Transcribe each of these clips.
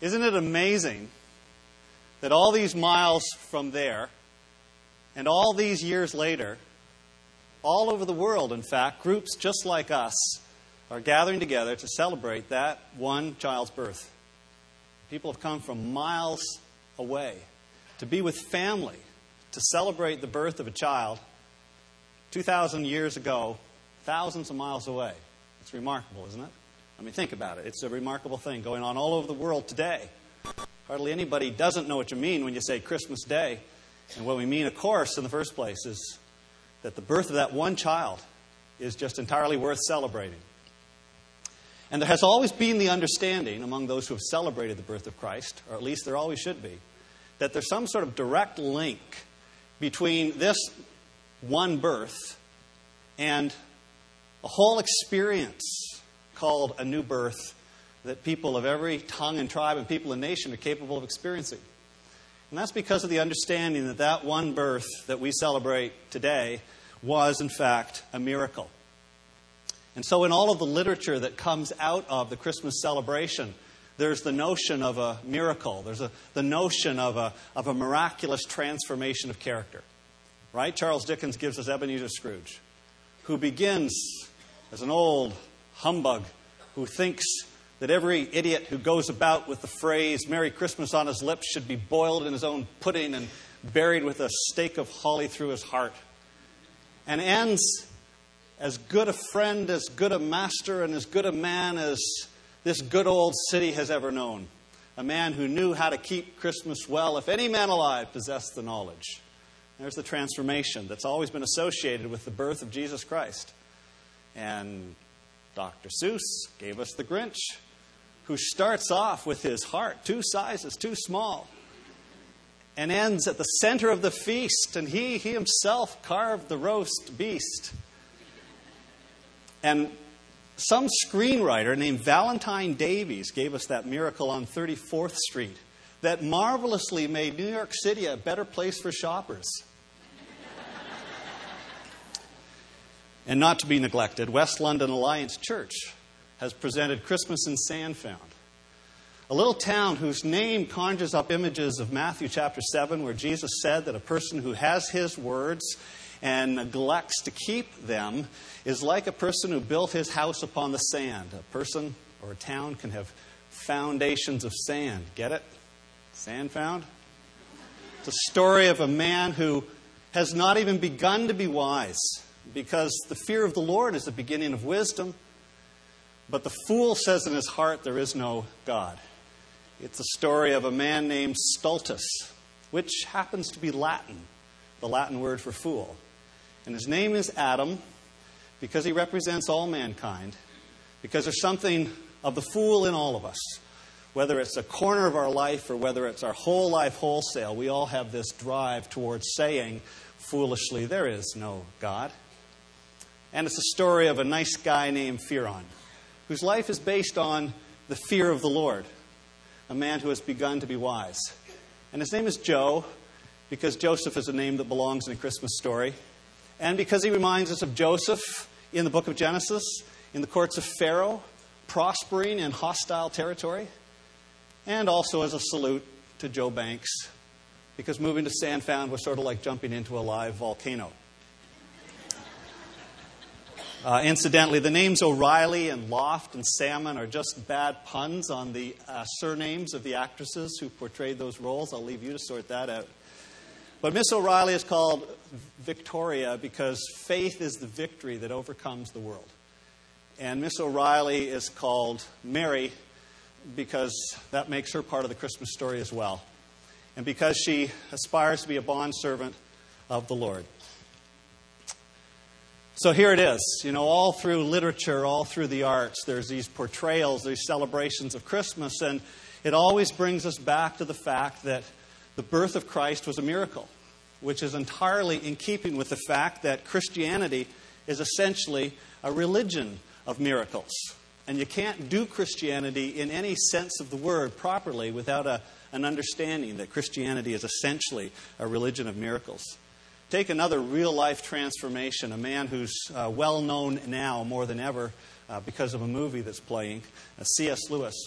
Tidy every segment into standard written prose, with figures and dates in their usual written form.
Isn't it amazing that all these miles from there and all these years later, all over the world, in fact, groups just like us are gathering together to celebrate that one child's birth. People have come from miles away to be with family, to celebrate the birth of a child 2,000 years ago, thousands of miles away. It's remarkable, isn't it? I mean, think about it. It's a remarkable thing going on all over the world today. Hardly anybody doesn't know what you mean when you say Christmas Day. And what we mean, of course, in the first place, is that the birth of that one child is just entirely worth celebrating. And there has always been the understanding among those who have celebrated the birth of Christ, or at least there always should be, that there's some sort of direct link between this one birth and a whole experience called a new birth that people of every tongue and tribe and people and nation are capable of experiencing. And that's because of the understanding that that one birth that we celebrate today was, in fact, a miracle. And so in all of the literature that comes out of the Christmas celebration, there's the notion of a miracle. There's the notion of a miraculous transformation of character. Right? Charles Dickens gives us Ebenezer Scrooge, who begins as an old humbug who thinks that every idiot who goes about with the phrase "Merry Christmas" on his lips should be boiled in his own pudding and buried with a stake of holly through his heart. And ends as good a friend, as good a master, and as good a man as this good old city has ever known. A man who knew how to keep Christmas well, if any man alive possessed the knowledge. There's the transformation that's always been associated with the birth of Jesus Christ. And Dr. Seuss gave us the Grinch, who starts off with his heart 2 sizes too small and ends at the center of the feast, and he himself carved the roast beast. And some screenwriter named Valentine Davies gave us that Miracle on 34th Street that marvelously made New York City a better place for shoppers. And not to be neglected, West London Alliance Church has presented Christmas in Sandfound, a little town whose name conjures up images of Matthew chapter 7, where Jesus said that a person who has his words and neglects to keep them is like a person who built his house upon the sand. A person or a town can have foundations of sand. Get it? Sand found? It's a story of a man who has not even begun to be wise, because the fear of the Lord is the beginning of wisdom. But the fool says in his heart there is no God. It's a story of a man named Stultus, which happens to be Latin, the Latin word for fool. And his name is Adam because he represents all mankind, because there's something of the fool in all of us. Whether it's a corner of our life or whether it's our whole life wholesale, we all have this drive towards saying foolishly, there is no God. And it's a story of a nice guy named Phiron, whose life is based on the fear of the Lord, a man who has begun to be wise. And his name is Joe, because Joseph is a name that belongs in a Christmas story, and because he reminds us of Joseph in the book of Genesis, in the courts of Pharaoh, prospering in hostile territory, and also as a salute to Joe Banks, because moving to Sandfound was sort of like jumping into a live volcano. Incidentally, the names O'Reilly and Loft and Salmon are just bad puns on the surnames of the actresses who portrayed those roles. I'll leave you to sort that out. But Miss O'Reilly is called Victoria because faith is the victory that overcomes the world. And Miss O'Reilly is called Mary because that makes her part of the Christmas story as well. And because she aspires to be a bondservant of the Lord. So here it is, all through literature, all through the arts, there's these portrayals, these celebrations of Christmas, and it always brings us back to the fact that the birth of Christ was a miracle, which is entirely in keeping with the fact that Christianity is essentially a religion of miracles. And you can't do Christianity in any sense of the word properly without an understanding that Christianity is essentially a religion of miracles. Take another real-life transformation, a man who's well-known now more than ever because of a movie that's playing, C.S. Lewis,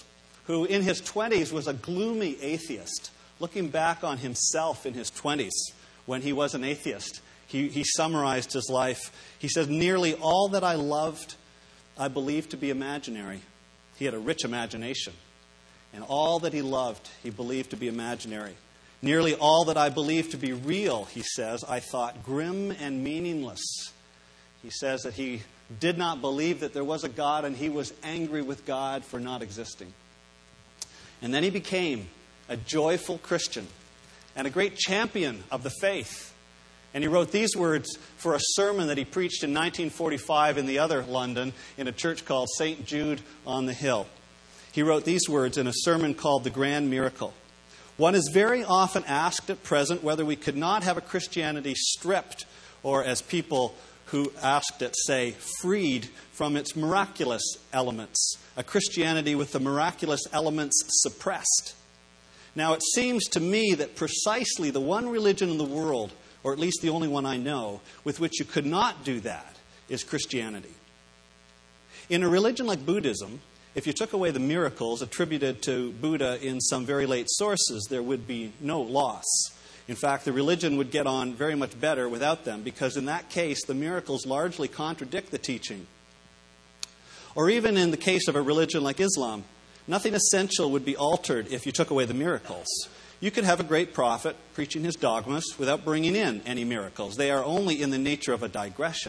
who in his 20s was a gloomy atheist, looking back on himself in his 20s when he was an atheist. He summarized his life. He says, "Nearly all that I loved, I believed to be imaginary." He had a rich imagination. And all that he loved, he believed to be imaginary. "Nearly all that I believed to be real," he says, "I thought grim and meaningless." He says that he did not believe that there was a God, and he was angry with God for not existing. And then he became a joyful Christian and a great champion of the faith. And he wrote these words for a sermon that he preached in 1945 in the other London in a church called St. Jude on the Hill. He wrote these words in a sermon called The Grand Miracle. "One is very often asked at present whether we could not have a Christianity stripped, or as people who asked it say, freed from its miraculous elements, a Christianity with the miraculous elements suppressed. Now it seems to me that precisely the one religion in the world, or at least the only one I know, with which you could not do that is Christianity. In a religion like Buddhism, if you took away the miracles attributed to Buddha in some very late sources, there would be no loss. In fact, the religion would get on very much better without them, because in that case, the miracles largely contradict the teaching. Or even in the case of a religion like Islam, nothing essential would be altered if you took away the miracles. You could have a great prophet preaching his dogmas without bringing in any miracles. They are only in the nature of a digression.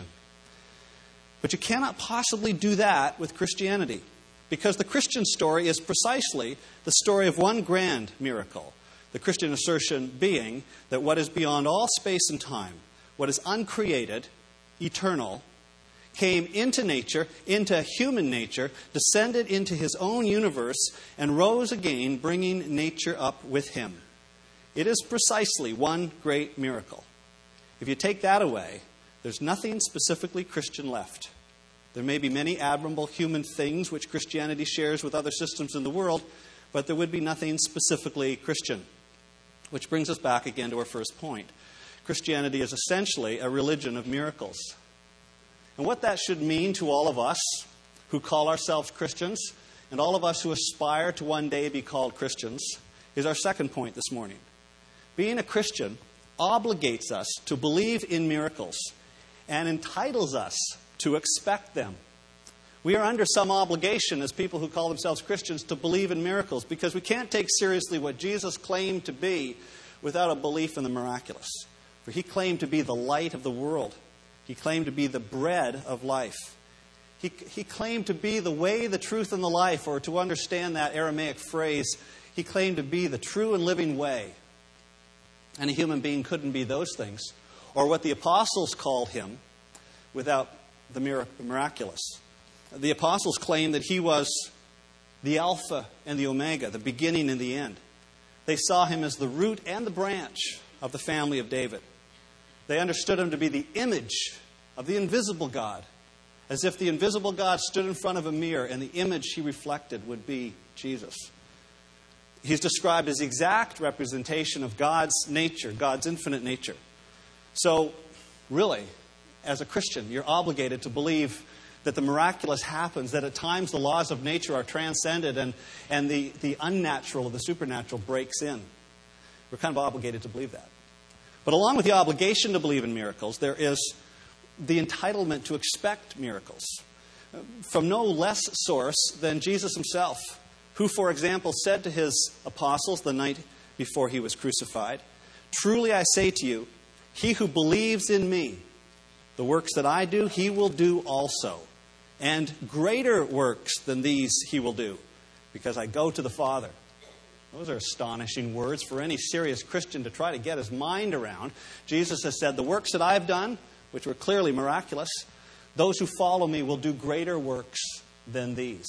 But you cannot possibly do that with Christianity, because the Christian story is precisely the story of one grand miracle. The Christian assertion being that what is beyond all space and time, what is uncreated, eternal, came into nature, into human nature, descended into his own universe, and rose again, bringing nature up with him. It is precisely one great miracle. If you take that away, there's nothing specifically Christian left. There may be many admirable human things which Christianity shares with other systems in the world, but there would be nothing specifically Christian. Which brings us back again to our first point. Christianity is essentially a religion of miracles. And what that should mean to all of us who call ourselves Christians, and all of us who aspire to one day be called Christians, is our second point this morning. Being a Christian obligates us to believe in miracles and entitles us to expect them. We are under some obligation as people who call themselves Christians to believe in miracles, because we can't take seriously what Jesus claimed to be without a belief in the miraculous. For he claimed to be the light of the world. He claimed to be the bread of life. He claimed to be the way, the truth, and the life, or to understand that Aramaic phrase, he claimed to be the true and living way. And a human being couldn't be those things, or what the apostles called him, without the miraculous. The apostles claimed that he was the Alpha and the Omega, the beginning and the end. They saw him as the root and the branch of the family of David. They understood him to be the image of the invisible God, as if the invisible God stood in front of a mirror and the image he reflected would be Jesus. He's described as the exact representation of God's nature, God's infinite nature. So, really, as a Christian, you're obligated to believe that the miraculous happens, that at times the laws of nature are transcended and the unnatural or the supernatural breaks in. We're kind of obligated to believe that. But along with the obligation to believe in miracles, there is the entitlement to expect miracles from no less source than Jesus himself, who, for example, said to his apostles the night before he was crucified, "Truly I say to you, he who believes in me, the works that I do, he will do also. And greater works than these he will do, because I go to the Father." Those are astonishing words for any serious Christian to try to get his mind around. Jesus has said, "The works that I've done," which were clearly miraculous, "those who follow me will do greater works than these."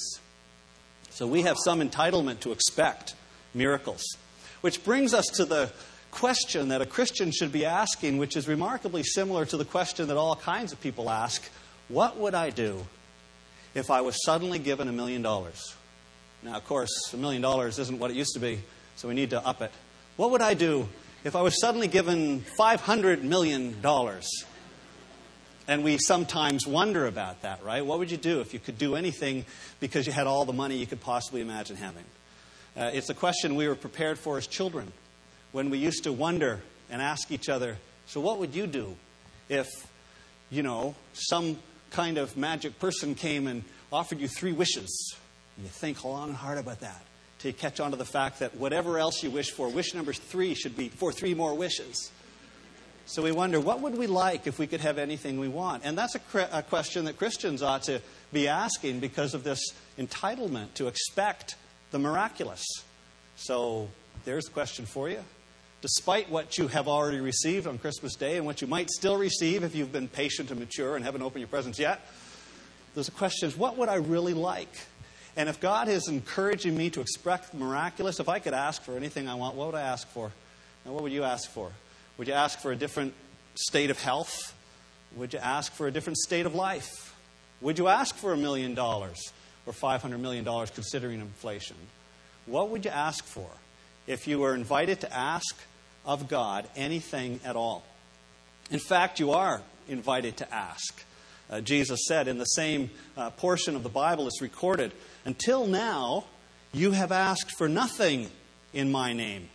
So we have some entitlement to expect miracles. Which brings us to the question that a Christian should be asking, which is remarkably similar to the question that all kinds of people ask: what would I do if I was suddenly given $1 million? Now, of course, $1 million isn't what it used to be, so we need to up it. What would I do if I was suddenly given $500 million? And we sometimes wonder about that, right? What would you do if you could do anything because you had all the money you could possibly imagine having? It's a question we were prepared for as children when we used to wonder and ask each other, so what would you do if, some kind of magic person came and offered you 3 wishes? And you think long and hard about that till you catch on to the fact that whatever else you wish for, wish number 3 should be for 3 more wishes. So we wonder, what would we like if we could have anything we want? And that's a question that Christians ought to be asking because of this entitlement to expect the miraculous. So there's the question for you. Despite what you have already received on Christmas Day and what you might still receive if you've been patient and mature and haven't opened your presents yet, there's a question, what would I really like? And if God is encouraging me to expect the miraculous, if I could ask for anything I want, what would I ask for? And what would you ask for? Would you ask for a different state of health? Would you ask for a different state of life? Would you ask for $1 million or $500 million considering inflation? What would you ask for if you were invited to ask of God anything at all? In fact, you are invited to ask. Jesus said in the same portion of the Bible it's recorded, until now you have asked for nothing in my name.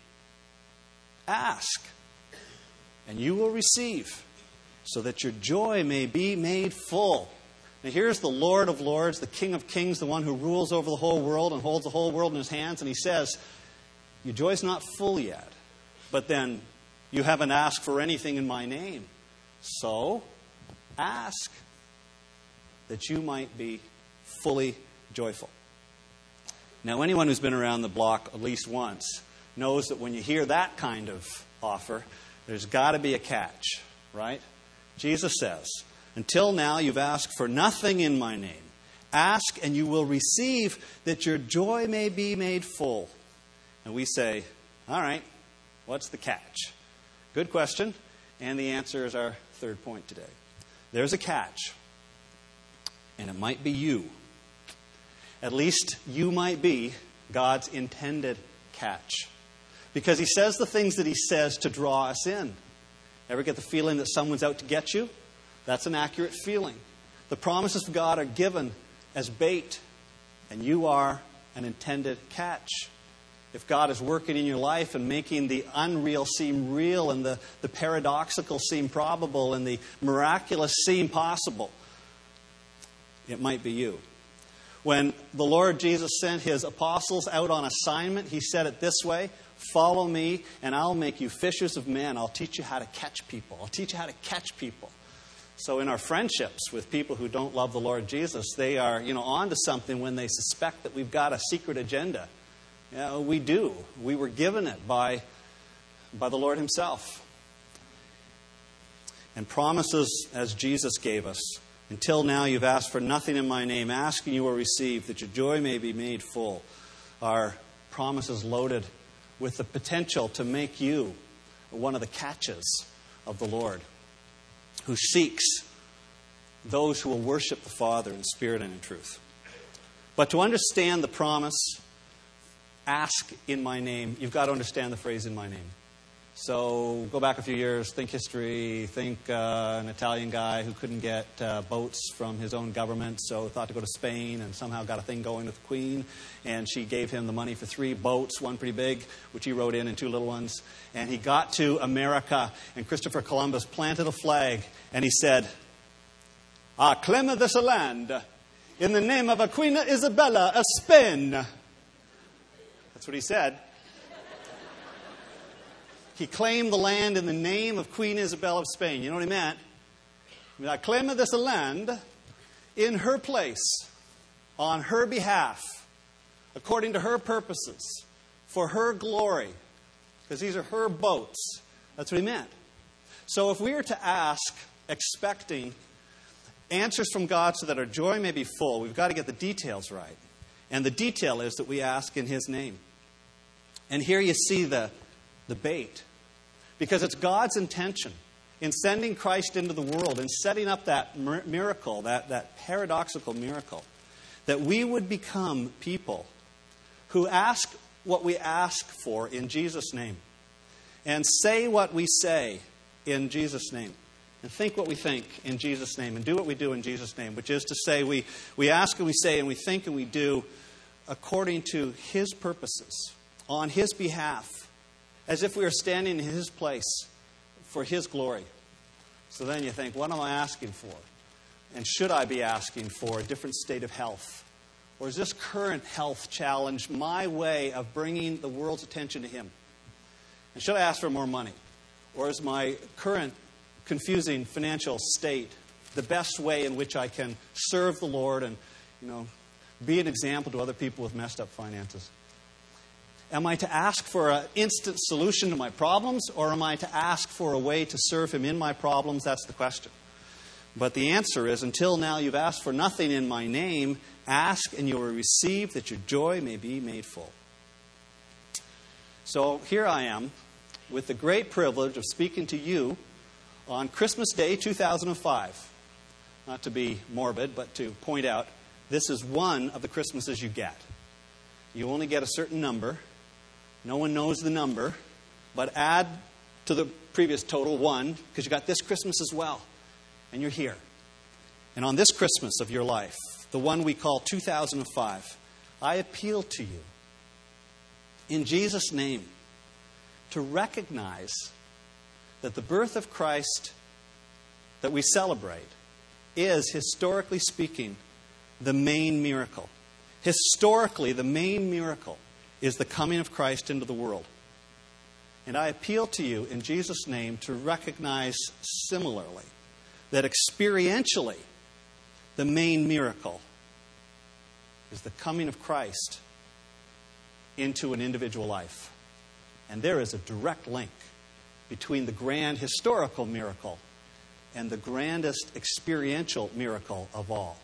Ask, and you will receive, so that your joy may be made full. Now here's the Lord of Lords, the King of Kings, the one who rules over the whole world and holds the whole world in his hands. And he says, your joy's not full yet, but then you haven't asked for anything in my name. So ask that you might be fully joyful. Now anyone who's been around the block at least once knows that when you hear that kind of offer, there's got to be a catch, right? Jesus says, until now you've asked for nothing in my name. Ask and you will receive, that your joy may be made full. And we say, all right, what's the catch? Good question. And the answer is our third point today. There's a catch. And it might be you. At least you might be God's intended catch. Because he says the things that he says to draw us in. Ever get the feeling that someone's out to get you? That's an accurate feeling. The promises of God are given as bait, and you are an intended catch. If God is working in your life and making the unreal seem real and the paradoxical seem probable and the miraculous seem possible, it might be you. When the Lord Jesus sent his apostles out on assignment, he said it this way, follow me and I'll make you fishers of men. I'll teach you how to catch people. I'll teach you how to catch people. So in our friendships with people who don't love the Lord Jesus, they are, onto something when they suspect that we've got a secret agenda. We do. We were given it by the Lord himself. And promises as Jesus gave us. Until now you've asked for nothing in my name. Ask and you will receive, that your joy may be made full. Are promises loaded with the potential to make you one of the catches of the Lord, who seeks those who will worship the Father in spirit and in truth. But to understand the promise, ask in my name, you've got to understand the phrase in my name. So go back a few years, think history, think an Italian guy who couldn't get boats from his own government, so thought to go to Spain and somehow got a thing going with the Queen. And she gave him the money for 3 boats, one pretty big, which he rode in, and 2 little ones. And he got to America, and Christopher Columbus planted a flag, and he said, "I claim this land in the name of a Queen Isabella of Spain." That's what he said. He claimed the land in the name of Queen Isabella of Spain. You know what he meant? I claim this land in her place, on her behalf, according to her purposes, for her glory, because these are her boats. That's what he meant. So if we are to ask, expecting answers from God so that our joy may be full, we've got to get the details right. And the detail is that we ask in his name. And here you see the bait. Because it's God's intention in sending Christ into the world and setting up that miracle, that paradoxical miracle, that we would become people who ask what we ask for in Jesus' name and say what we say in Jesus' name and think what we think in Jesus' name and do what we do in Jesus' name, which is to say we ask and we say and we think and we do according to His purposes, on His behalf, as if we were standing in His place for His glory. So then you think, what am I asking for? And should I be asking for a different state of health? Or is this current health challenge my way of bringing the world's attention to Him? And should I ask for more money? Or is my current confusing financial state the best way in which I can serve the Lord and, be an example to other people with messed up finances? Am I to ask for an instant solution to my problems, or am I to ask for a way to serve Him in my problems? That's the question. But the answer is, until now you've asked for nothing in my name. Ask and you will receive, that your joy may be made full. So here I am with the great privilege of speaking to you on Christmas Day 2005. Not to be morbid, but to point out, this is one of the Christmases you get. You only get a certain number. No one knows the number, but add to the previous total 1, because you got this Christmas as well. And you're here. And on this Christmas of your life, the one we call 2005, I appeal to you, in Jesus' name, to recognize that the birth of Christ that we celebrate is, historically speaking, the main miracle. Historically, the main miracle is the coming of Christ into the world. And I appeal to you, in Jesus' name, to recognize similarly that experientially, the main miracle is the coming of Christ into an individual life. And there is a direct link between the grand historical miracle and the grandest experiential miracle of all.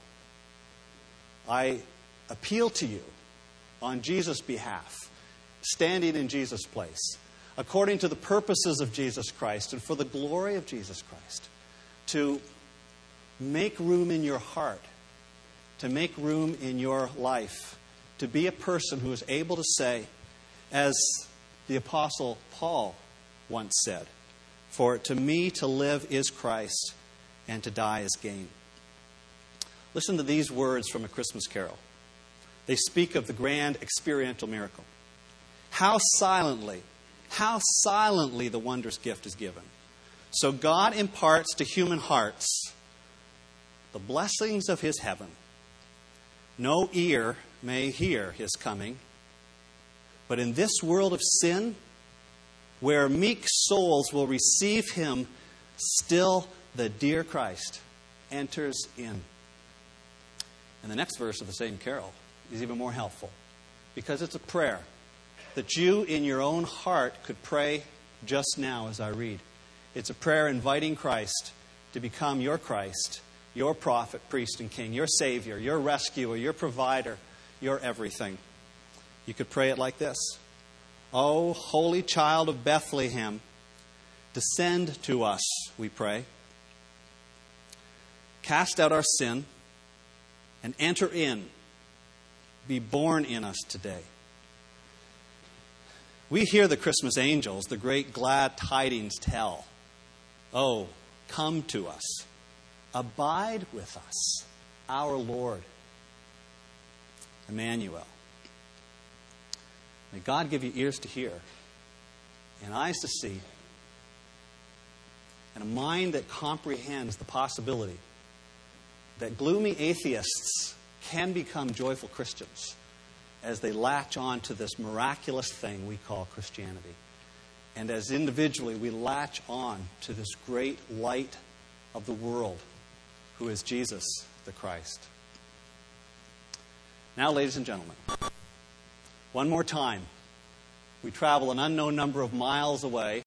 I appeal to you on Jesus' behalf, standing in Jesus' place, according to the purposes of Jesus Christ and for the glory of Jesus Christ, to make room in your heart, to make room in your life, to be a person who is able to say, as the Apostle Paul once said, "For to me to live is Christ, and to die is gain." Listen to these words from A Christmas Carol. They speak of the grand experiential miracle. How silently the wondrous gift is given. So God imparts to human hearts the blessings of His heaven. No ear may hear His coming, but in this world of sin, where meek souls will receive Him, still the dear Christ enters in. And the next verse of the same carol is even more helpful, because it's a prayer that you in your own heart could pray just now as I read. It's a prayer inviting Christ to become your Christ, your prophet, priest, and king, your Savior, your rescuer, your provider, your everything. You could pray it like this: "O holy child of Bethlehem, descend to us, we pray. Cast out our sin and enter in. Be born in us today." We hear the Christmas angels, the great glad tidings tell. Oh, come to us. Abide with us, our Lord, Emmanuel. May God give you ears to hear, and eyes to see, and a mind that comprehends the possibility that gloomy atheists can become joyful Christians as they latch on to this miraculous thing we call Christianity. And as individually we latch on to this great light of the world, who is Jesus the Christ. Now, ladies and gentlemen, one more time, we travel an unknown number of miles away